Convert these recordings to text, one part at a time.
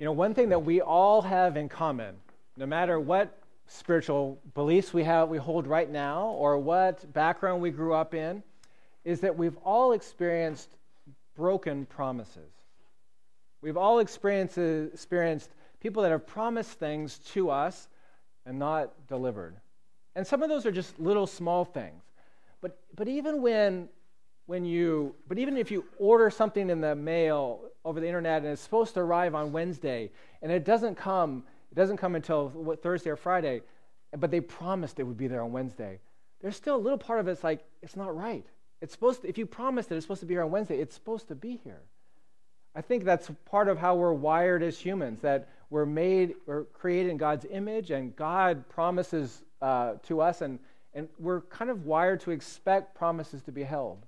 One thing that we all have in common, no matter what spiritual beliefs we hold right now, or what background we grew up in, is that we've all experienced broken promises. We've all experienced people that have promised things to us and not delivered. And some of those are just little small things. But even if you order something in the mail over the internet and it's supposed to arrive on Wednesday and it doesn't come until Thursday or Friday, but they promised it would be there on Wednesday, there's still a little part of it's like, it's not right. If you promised that it's supposed to be here on Wednesday, it's supposed to be here. I think that's part of how we're wired as humans, that we're created in God's image, and God promises to us, and we're kind of wired to expect promises to be held.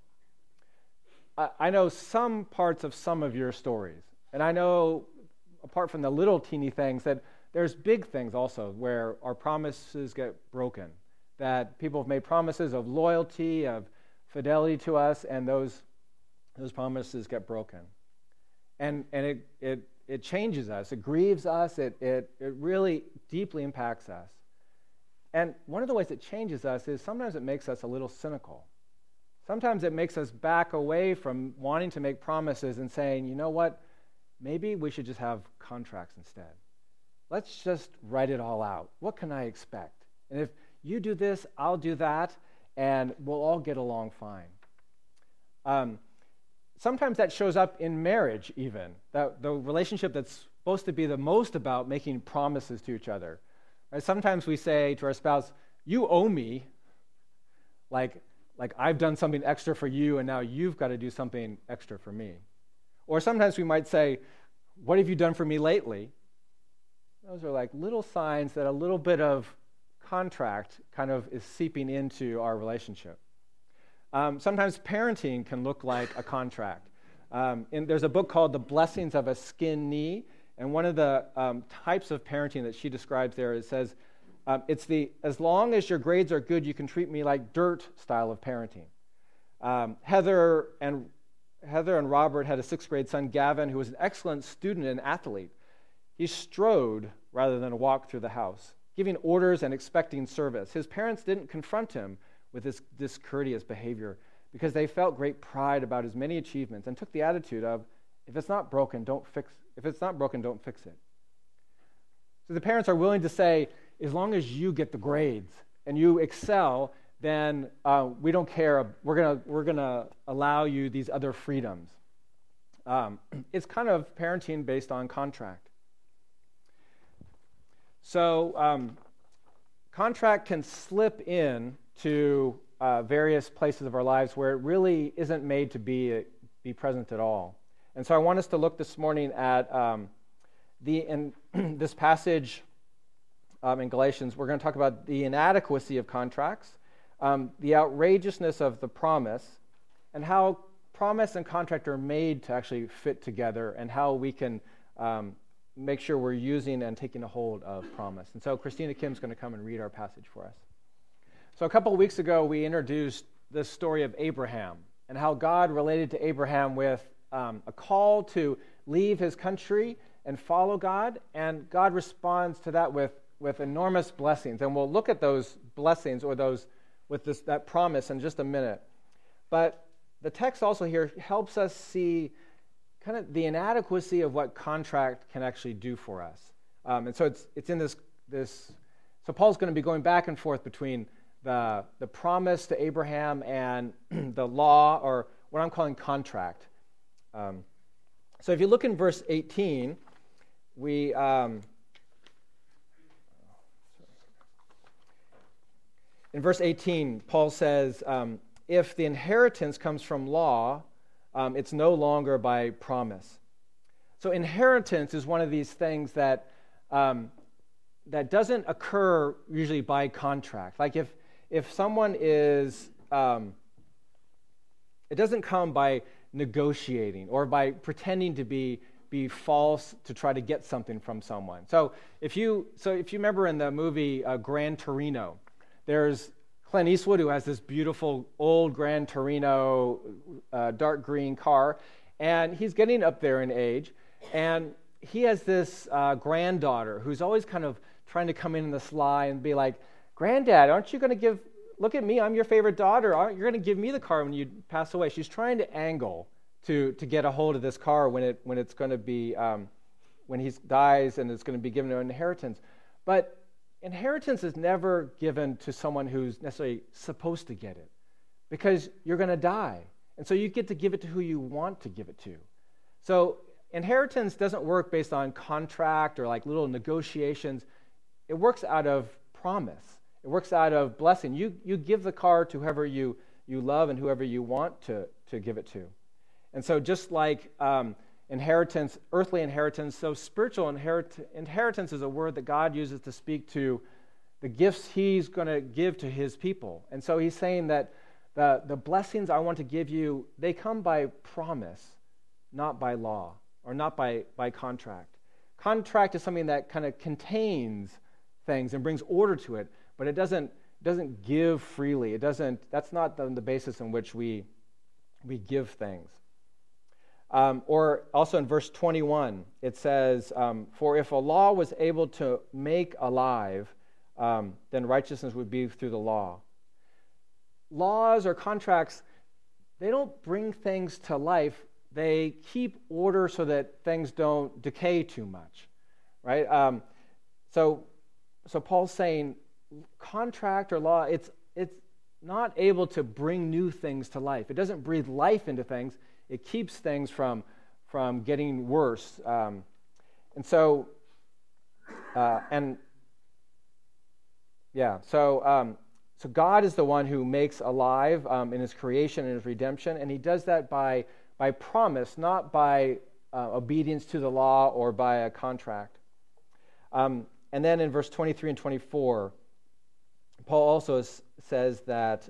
I know some parts of some of your stories, and I know, apart from the little teeny things, that there's big things also where our promises get broken, that people have made promises of loyalty, of fidelity to us, and those promises get broken. And it changes us, it grieves us, it really deeply impacts us. And one of the ways it changes us is sometimes it makes us a little cynical. Sometimes it makes us back away from wanting to make promises and saying, you know what, maybe we should just have contracts instead. Let's just write it all out. What can I expect? And if you do this, I'll do that, and we'll all get along fine. Sometimes that shows up in marriage even, that the relationship that's supposed to be the most about making promises to each other. Right? Sometimes we say to our spouse, you owe me, like I've done something extra for you and now you've got to do something extra for me. Or sometimes we might say, what have you done for me lately? Those are like little signs that a little bit of contract kind of is seeping into our relationship. Sometimes parenting can look like a contract. There's a book called The Blessings of a Skin Knee, and one of the types of parenting that she describes there, it says, it's the as long as your grades are good, you can treat me like dirt style of parenting. Heather and Robert had a 6th grade son, Gavin, who was an excellent student and athlete. He strode rather than walked through the house, giving orders and expecting service. His parents didn't confront him with this discourteous behavior because they felt great pride about his many achievements and took the attitude of, if it's not broken, don't fix it. So the parents are willing to say, as long as you get the grades and you excel, then we don't care. We're gonna allow you these other freedoms. It's kind of parenting based on contract. So contract can slip in to various places of our lives where it really isn't made to be present at all. And so I want us to look this morning at in this passage in Galatians. We're going to talk about the inadequacy of contracts, the outrageousness of the promise, and how promise and contract are made to actually fit together, and how we can make sure we're using and taking a hold of promise. And so Christina Kim's going to come and read our passage for us. So a couple of weeks ago, we introduced the story of Abraham and how God related to Abraham with a call to leave his country and follow God, and God responds to that with enormous blessings. And we'll look at those blessings or that promise in just a minute. But the text also here helps us see kind of the inadequacy of what contract can actually do for us. And so it's in this. So Paul's going to be going back and forth between the promise to Abraham and the law, or what I'm calling contract. So if you look in verse 18, in verse 18, Paul says, if the inheritance comes from law, it's no longer by promise. So inheritance is one of these things that doesn't occur usually by contract. Like if someone is, it doesn't come by negotiating or by pretending to be false to try to get something from someone. So if you remember in the movie Gran Torino, there's Clint Eastwood, who has this beautiful old Gran Torino dark green car, and he's getting up there in age, and he has this granddaughter who's always kind of trying to come in the sly and be like, "Granddad, aren't you going to look at me, I'm your favorite daughter. You're going to give me the car when you pass away." She's trying to angle to get a hold of this car when it's going to be, when he dies and it's going to be given an inheritance. But inheritance is never given to someone who's necessarily supposed to get it, because you're going to die. And so you get to give it to who you want to give it to. So inheritance doesn't work based on contract or like little negotiations. It works out of promise. It works out of blessing. You give the car to whoever you love and whoever you want to give it to. And so just like inheritance, earthly inheritance, so spiritual inheritance is a word that God uses to speak to the gifts he's going to give to his people. And so he's saying that the blessings I want to give you, they come by promise, not by law, or not by contract. Contract is something that kind of contains things and brings order to it, but it doesn't give freely. That's not the basis in which we give things. Or also in verse 21, it says, "For if a law was able to make alive, then righteousness would be through the law." Laws or contracts, they don't bring things to life. They keep order so that things don't decay too much, right? So Paul's saying contract or law, it's not able to bring new things to life. It doesn't breathe life into things. It keeps things from getting worse. So God is the one who makes alive in his creation and his redemption, and he does that by promise, not by obedience to the law or by a contract. And then in verse 23 and 24, Paul also says that,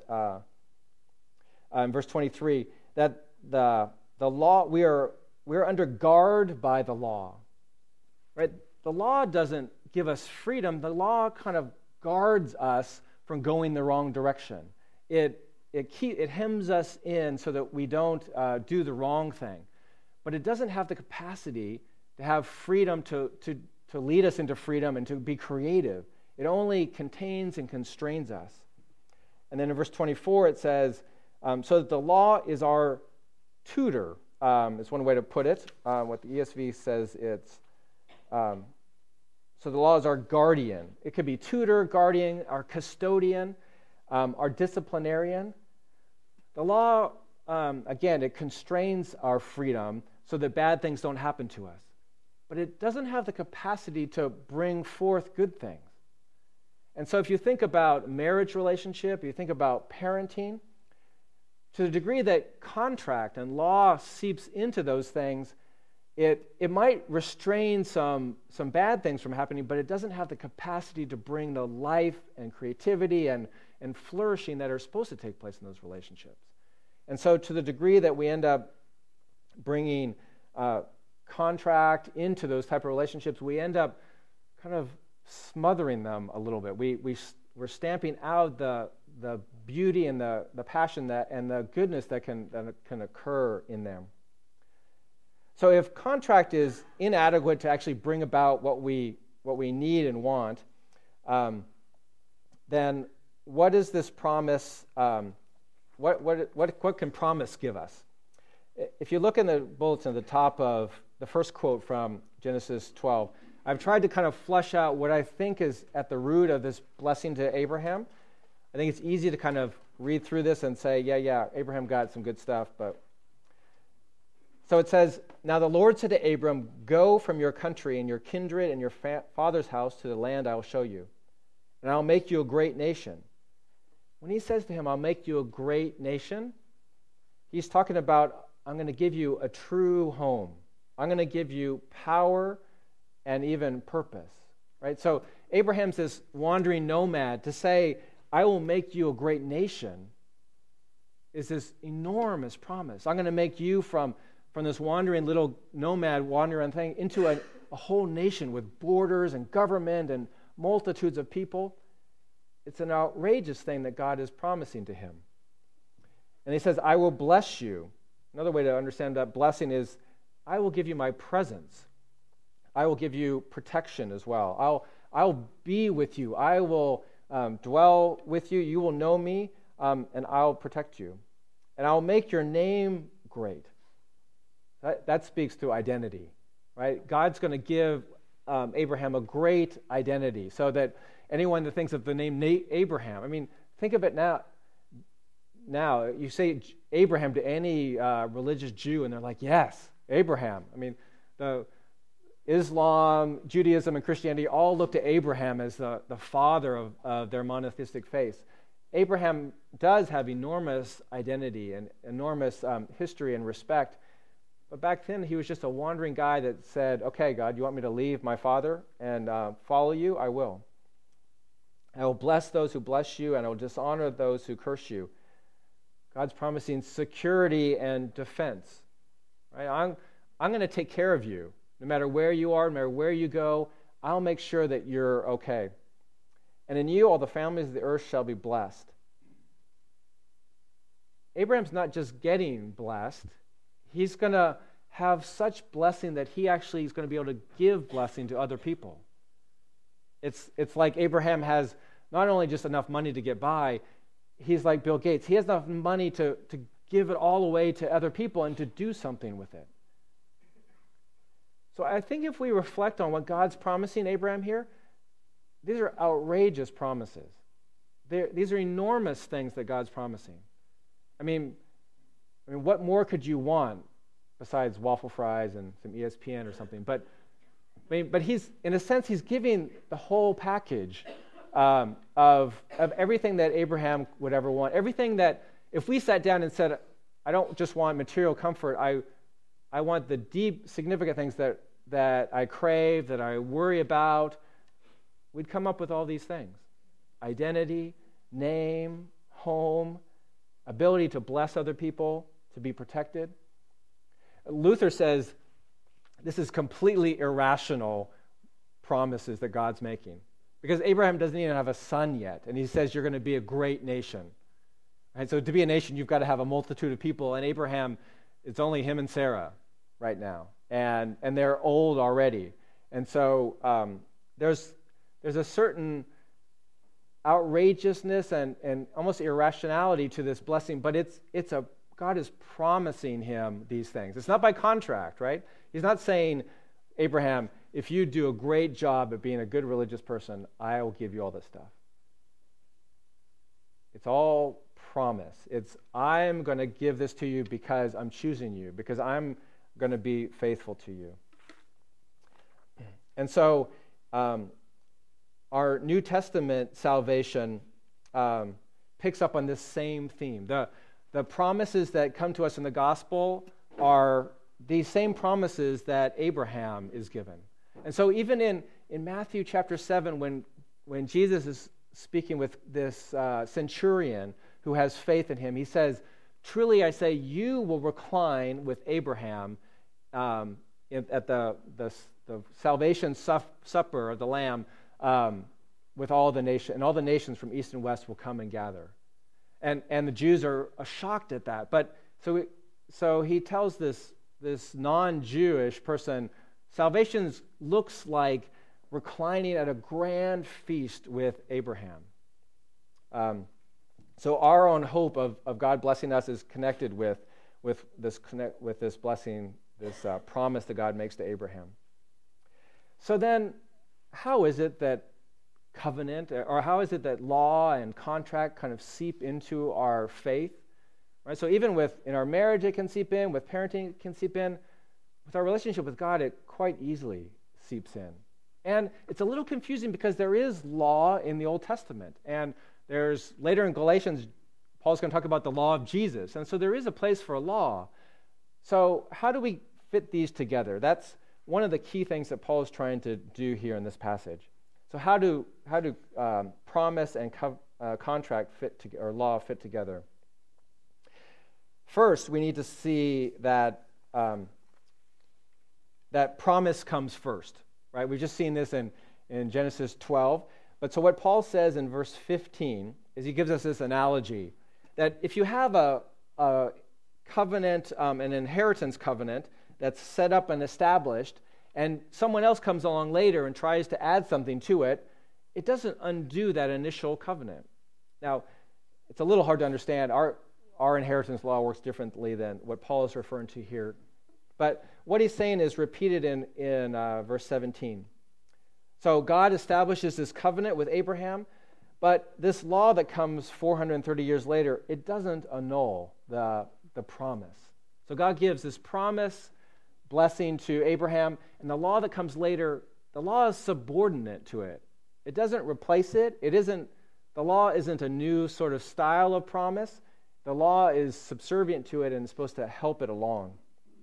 in verse 23, that the law, we are under guard by the law, right? The law doesn't give us freedom. The law kind of guards us from going the wrong direction. It hems us in so that we don't do the wrong thing. But it doesn't have the capacity to have freedom to lead us into freedom and to be creative. It only contains and constrains us. And then in verse 24 it says, so that the law is our tutor, is one way to put it. What the ESV says, it's, so the law is our guardian. It could be tutor, guardian, our custodian, our disciplinarian. The law, again, it constrains our freedom so that bad things don't happen to us. But it doesn't have the capacity to bring forth good things. And so if you think about marriage relationship, you think about parenting, to the degree that contract and law seeps into those things, it might restrain some bad things from happening, but it doesn't have the capacity to bring the life and creativity and flourishing that are supposed to take place in those relationships. And so to the degree that we end up bringing contract into those type of relationships, we end up kind of smothering them a little bit. We're stamping out the beauty and the passion that and the goodness that can occur in them. So if contract is inadequate to actually bring about what we need and want, then what is this promise? What can promise give us? If you look in the bulletin at the top of the first quote from Genesis 12, I've tried to kind of flesh out what I think is at the root of this blessing to Abraham. I think it's easy to kind of read through this and say, yeah, Abraham got some good stuff. But so it says, now the Lord said to Abram, go from your country and your kindred and your father's house to the land I will show you, and I'll make you a great nation. When he says to him, I'll make you a great nation, he's talking about, I'm going to give you a true home. I'm going to give you power and even purpose, right? So Abraham's this wandering nomad. To say, I will make you a great nation is this enormous promise. I'm going to make you from this wandering little nomad wandering thing into a whole nation with borders and government and multitudes of people. It's an outrageous thing that God is promising to him. And he says, I will bless you. Another way to understand that blessing is, I will give you my presence. I will give you protection as well. I'll be with you. I will dwell with you. You will know me, and I'll protect you. And I'll make your name great. That speaks to identity, right? God's going to give Abraham a great identity so that anyone that thinks of the name Abraham, I mean, think of it now. Now, you say Abraham to any religious Jew, and they're like, yes, Abraham. I mean, the Islam, Judaism, and Christianity all look to Abraham as the father of their monotheistic faith. Abraham does have enormous identity and enormous history and respect, but back then he was just a wandering guy that said, okay, God, you want me to leave my father and follow you? I will. I will bless those who bless you, and I will dishonor those who curse you. God's promising security and defense. Right? I'm going to take care of you. No matter where you are, no matter where you go, I'll make sure that you're okay. And in you, all the families of the earth shall be blessed. Abraham's not just getting blessed. He's going to have such blessing that he actually is going to be able to give blessing to other people. It's like Abraham has not only just enough money to get by, he's like Bill Gates. He has enough money to give it all away to other people and to do something with it. So I think if we reflect on what God's promising Abraham here, these are outrageous promises. These are enormous things that God's promising. I mean, what more could you want besides waffle fries and some ESPN or something? But he's, in a sense, he's giving the whole package of everything that Abraham would ever want. Everything that, if we sat down and said, I don't just want material comfort, I want the deep, significant things that I crave, that I worry about, we'd come up with all these things. Identity, name, home, ability to bless other people, to be protected. Luther says this is completely irrational promises that God's making. Because Abraham doesn't even have a son yet, and he says you're going to be a great nation. And so to be a nation, you've got to have a multitude of people, and Abraham, it's only him and Sarah right now, and they're old already. And so there's a certain outrageousness and almost irrationality to this blessing, but God is promising him these things. It's not by contract, right? He's not saying, Abraham, if you do a great job at being a good religious person, I will give you all this stuff. It's all promise. It's, I'm going to give this to you because I'm choosing you, because I'm going to be faithful to you. And so our New Testament salvation picks up on this same theme. The promises that come to us in the gospel are these same promises that Abraham is given. And so even in Matthew chapter 7, when Jesus is speaking with this centurion who has faith in him, he says, truly I say, you will recline with Abraham at the salvation supper of the Lamb with all the nations, and all the nations from east and west will come and gather. And the Jews are shocked at that. But so he tells this non-Jewish person, salvation looks like reclining at a grand feast with Abraham. So our own hope of God blessing us is connected with this blessing, this promise that God makes to Abraham. So then, how is it that covenant, or how is it that law and contract kind of seep into our faith? Right? So even in our marriage it can seep in, with parenting it can seep in, with our relationship with God it quite easily seeps in. And it's a little confusing because there is law in the Old Testament, and there's, later in Galatians, Paul's going to talk about the law of Jesus, and so there is a place for law. So how do we fit these together? That's one of the key things that Paul is trying to do here in this passage. So how do promise and contract or law fit together? First, we need to see that that promise comes first, right? We've just seen this in Genesis 12. But so what Paul says in verse 15 is he gives us this analogy that if you have a covenant, an inheritance covenant that's set up and established, and someone else comes along later and tries to add something to it, it doesn't undo that initial covenant. Now, it's a little hard to understand. Our inheritance law works differently than what Paul is referring to here. But what he's saying is repeated in verse 17. So God establishes this covenant with Abraham, but this law that comes 430 years later, it doesn't annul the promise. So God gives this promise, blessing to Abraham, and the law that comes later, the law is subordinate to it. It doesn't replace it. The law isn't a new sort of style of promise. The law is subservient to it and is supposed to help it along.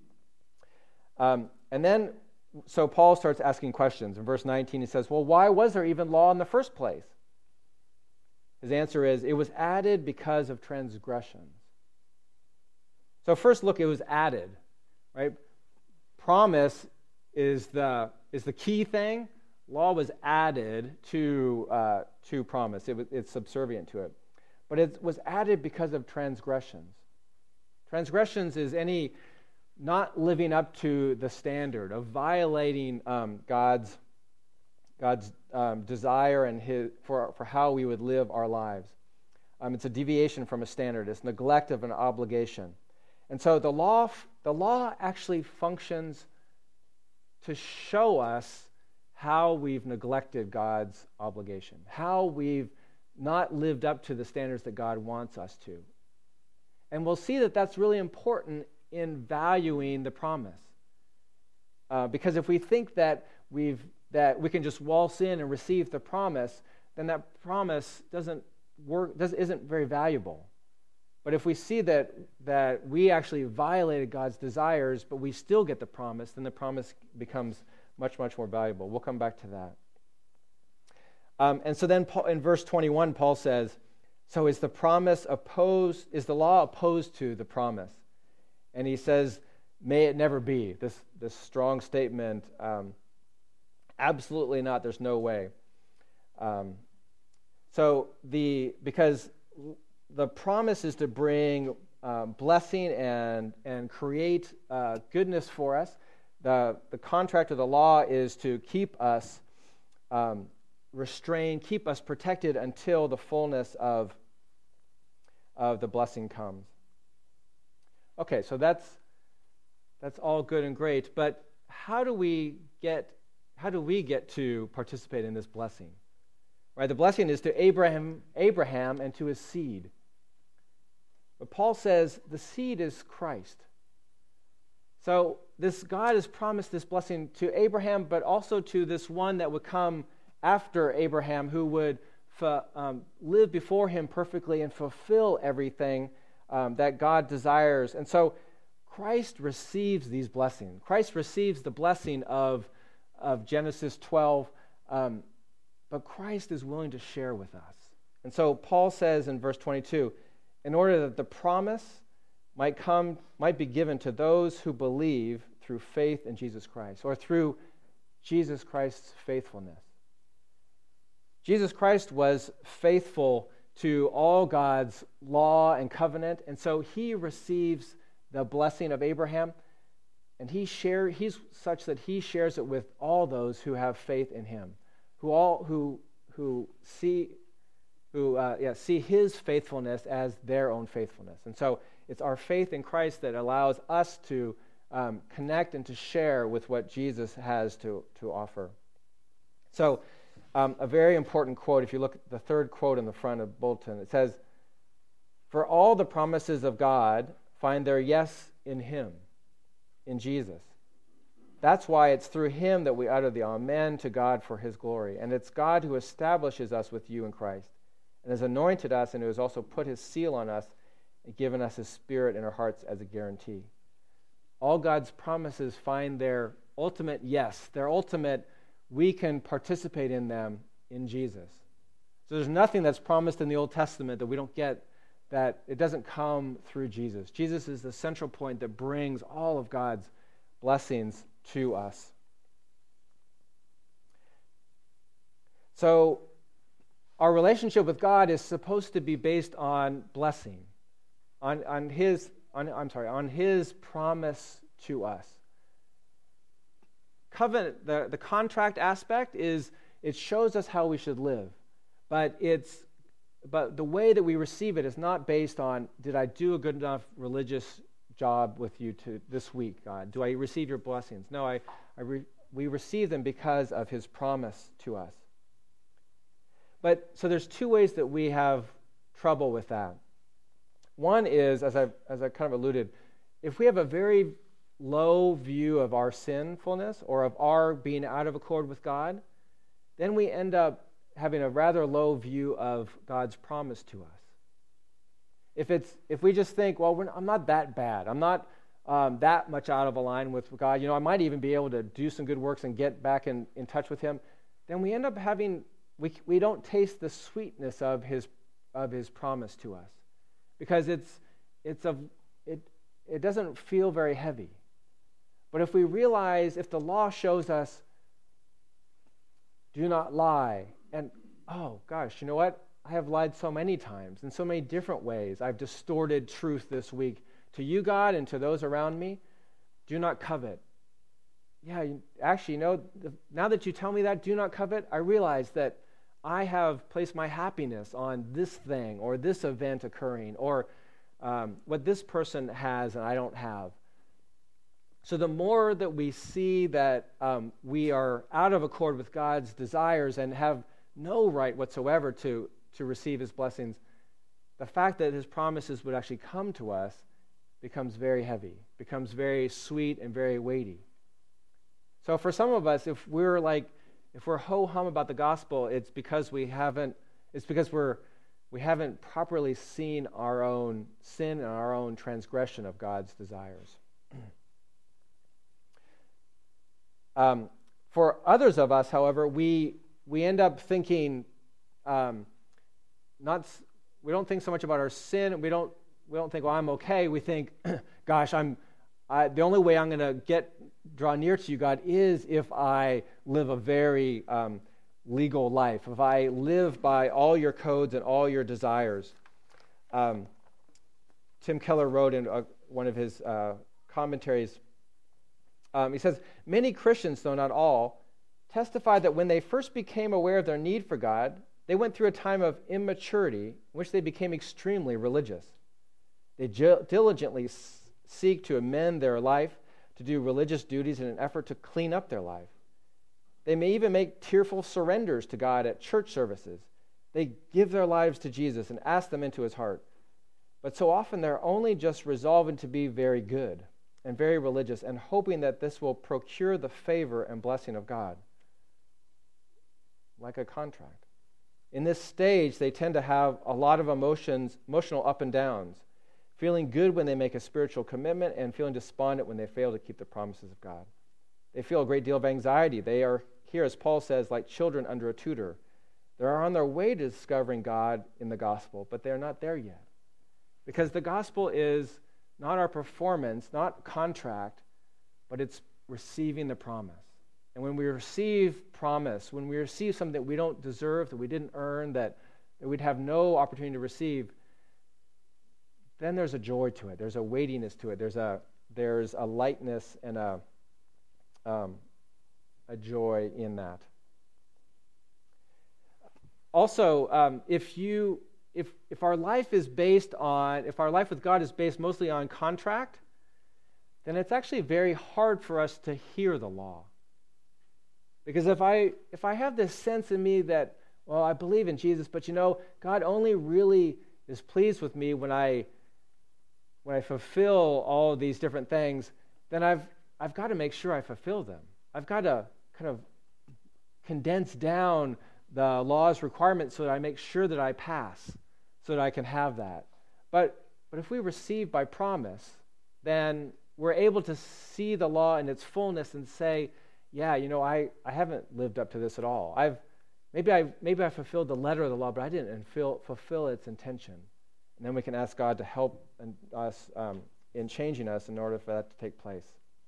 So Paul starts asking questions. In verse 19, he says, well, why was there even law in the first place? His answer is, it was added because of transgressions. So first look, it was added, right? Promise is the key thing. Law was added to promise. It's subservient to it. But it was added because of transgressions. Transgressions is any not living up to the standard of violating God's desire and for how we would live our lives. It's a deviation from a standard. It's neglect of an obligation. And so the law actually functions to show us how we've neglected God's obligation, how we've not lived up to the standards that God wants us to. And we'll see that that's really important in valuing the promise. Because if we think that we can just waltz in and receive the promise, then that promise isn't very valuable. But if we see that we actually violated God's desires, but we still get the promise, then the promise becomes much, much more valuable. We'll come back to that. And so then in verse 21, Paul says, so is the law opposed to the promise? And he says, may it never be. This strong statement, absolutely not, there's no way. Because the promise is to bring blessing and create goodness for us. The contract of the law is to keep us restrained, keep us protected until the fullness of the blessing comes. Okay, so that's all good and great, but how do we get to participate in this blessing? Right, the blessing is to Abraham and to his seed. But Paul says the seed is Christ. So God has promised this blessing to Abraham, but also to this one that would come after Abraham, who would live before him perfectly and fulfill everything that God desires. And so Christ receives these blessings. Christ receives the blessing of Genesis 12, but Christ is willing to share with us. And so Paul says in verse 22, in order that the promise might be given to those who believe through faith in Jesus Christ, or through Jesus Christ's faithfulness. Jesus Christ was faithful to all God's law and covenant, and so he receives the blessing of Abraham, and he's such that he shares it with all those who have faith in him, who see his faithfulness as their own faithfulness. And so it's our faith in Christ that allows us to connect and to share with what Jesus has to offer. So a very important quote, if you look at the third quote in the front of the bulletin, it says, "For all the promises of God find their yes in him, in Jesus. That's why it's through him that we utter the amen to God for his glory. And it's God who establishes us with you in Christ, and has anointed us, and who has also put his seal on us and given us his Spirit in our hearts as a guarantee." All God's promises find their ultimate yes, we can participate in them in Jesus. So there's nothing that's promised in the Old Testament that we don't get, that it doesn't come through Jesus. Jesus is the central point that brings all of God's blessings to us. So our relationship with God is supposed to be based on blessing, on His promise to us. covenant, the contract aspect is it shows us how we should live. But the way that we receive it is not based on, did I do a good enough religious job with you this week, God? Do I receive your blessings? No, we receive them because of his promise to us. But so there's two ways that we have trouble with that. One is, as I kind of alluded, if we have a very low view of our sinfulness or of our being out of accord with God, then we end up having a rather low view of God's promise to us. If we just think, well, I'm not that bad, I'm not that much out of line with God, I might even be able to do some good works and get back in touch with him, then we end up having, we don't taste the sweetness of his promise to us, because it doesn't feel very heavy. But if we realize, if the law shows us, do not lie, and oh gosh, you know what? I have lied so many times in so many different ways. I've distorted truth this week to you, God, and to those around me. Do not covet. Yeah, actually, now that you tell me that, do not covet, I realize that I have placed my happiness on this thing or this event occurring or what this person has and I don't have. So the more that we see that we are out of accord with God's desires and have no right whatsoever to receive his blessings, the fact that his promises would actually come to us becomes very heavy, becomes very sweet and very weighty. So for some of us, if we're ho-hum about the gospel, it's because we haven't properly seen our own sin and our own transgression of God's desires. For others of us, however, we end up thinking, we don't think so much about our sin. We don't think, well, I'm okay. We think, gosh, the only way I'm going to draw near to you, God, is if I live a very legal life, if I live by all your codes and all your desires. Tim Keller wrote in one of his commentaries, he says, many Christians, though not all, testify that when they first became aware of their need for God, they went through a time of immaturity in which they became extremely religious. They diligently seek to amend their life, to do religious duties in an effort to clean up their life. They may even make tearful surrenders to God at church services. They give their lives to Jesus and ask them into his heart. But so often they're only just resolving to be very good and very religious and hoping that this will procure the favor and blessing of God, like a contract. In this stage, they tend to have a lot of emotional up and downs, feeling good when they make a spiritual commitment and feeling despondent when they fail to keep the promises of God. They feel a great deal of anxiety. They are here, as Paul says, like children under a tutor. They are on their way to discovering God in the gospel, but they are not there yet. Because the gospel is not our performance, not contract, but it's receiving the promise. And when we receive promise, when we receive something that we don't deserve, that we didn't earn, that we'd have no opportunity to receive, then there's a joy to it. There's a weightiness to it. There's a lightness and a joy in that. Also, if our life with God is based mostly on contract, then it's actually very hard for us to hear the law. Because if I have this sense in me that, well, I believe in Jesus, but God only really is pleased with me when I fulfill all of these different things, then I've got to make sure I fulfill them. I've got to kind of condense down the law's requirements so that I make sure that I pass, so that I can have that. But if we receive by promise, then we're able to see the law in its fullness and say, yeah, I haven't lived up to this at all. Maybe I fulfilled the letter of the law, but I didn't fulfill its intention. And then we can ask God to help us in changing us in order for that to take place.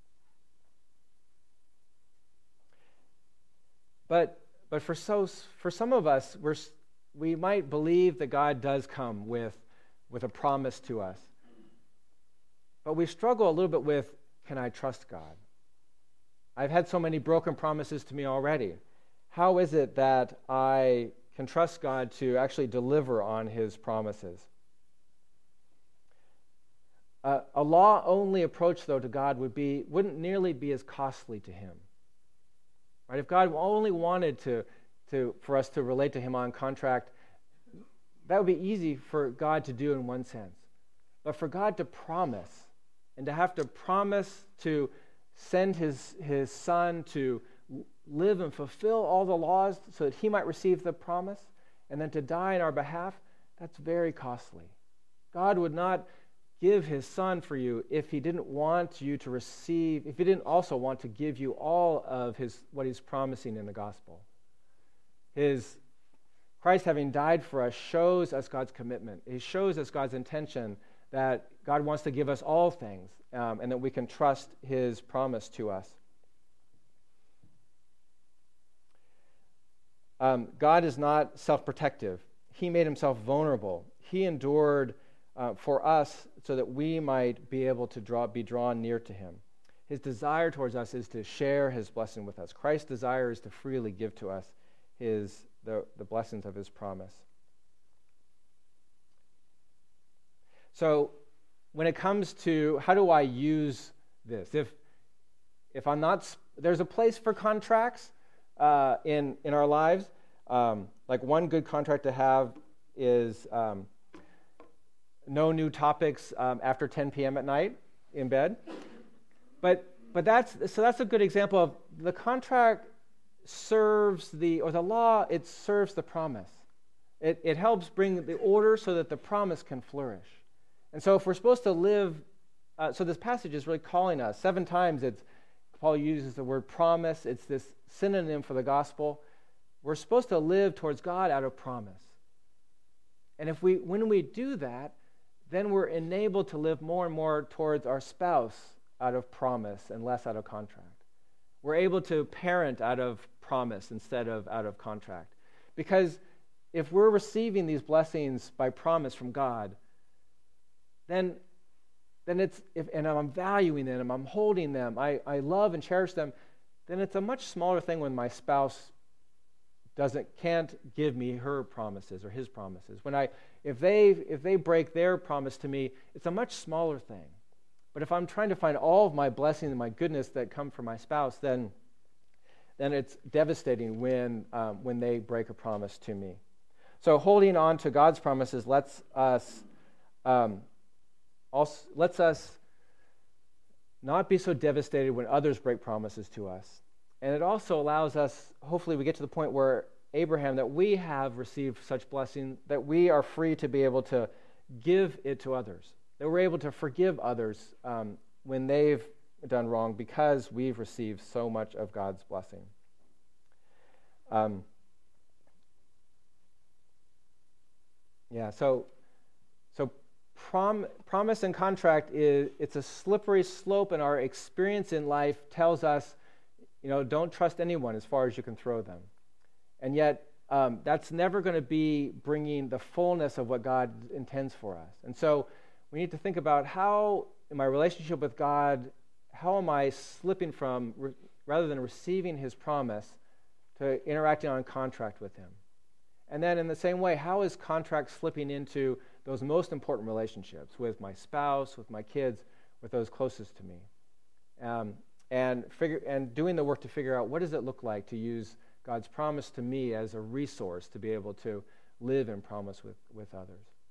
But for some of us, we might believe that God does come with a promise to us. But we struggle a little bit with, can I trust God? I've had so many broken promises to me already. How is it that I can trust God to actually deliver on his promises? A law-only approach, though, to God wouldn't nearly be as costly to him. Right? If God only wanted for us to relate to him on contract, that would be easy for God to do in one sense. But for God to promise, and to have to promise to send his son to live and fulfill all the laws so that he might receive the promise, and then to die in our behalf, that's very costly. God would not give his son for you if he didn't want you to receive, if he didn't also want to give you all of what he's promising in the gospel. Christ having died for us shows us God's commitment. He shows us God's intention that God wants to give us all things, and that we can trust his promise to us. God is not self-protective. He made himself vulnerable. He endured for us so that we might be able to be drawn near to him. His desire towards us is to share his blessing with us. Christ's desire is to freely give to us the blessings of his promise. So when it comes to how do I use this, if I'm not, there's a place for contracts in our lives. Like one good contract to have is no new topics after 10 p.m. at night in bed. But that's a good example of the contract serves the law. It serves the promise. It helps bring the order so that the promise can flourish. And so if we're supposed to live, so this passage is really calling us 7 times. Paul uses the word promise. It's this synonym for the gospel. We're supposed to live towards God out of promise. And when we do that, then we're enabled to live more and more towards our spouse out of promise and less out of contract. We're able to parent out of promise instead of out of contract. Because if we're receiving these blessings by promise from God, then and I'm valuing them, I'm holding them, I love and cherish them, then it's a much smaller thing when my spouse can't give me her promises or his promises. If they break their promise to me, it's a much smaller thing. But if I'm trying to find all of my blessings and my goodness that come from my spouse, then it's devastating when they break a promise to me. So holding on to God's promises lets us not be so devastated when others break promises to us. And it also allows us, hopefully we get to the point where Abraham, that we have received such blessing, that we are free to be able to give it to others, that we're able to forgive others when they've done wrong because we've received so much of God's blessing. So promise and contract it's a slippery slope, and our experience in life tells us, don't trust anyone as far as you can throw them. And yet, that's never going to be bringing the fullness of what God intends for us. And so we need to think about how, in my relationship with God, how am I slipping from, rather than receiving his promise, to interacting on contract with him? And then in the same way, how is contract slipping into those most important relationships with my spouse, with my kids, with those closest to me? And doing the work to figure out what does it look like to use God's promise to me as a resource to be able to live in promise with others.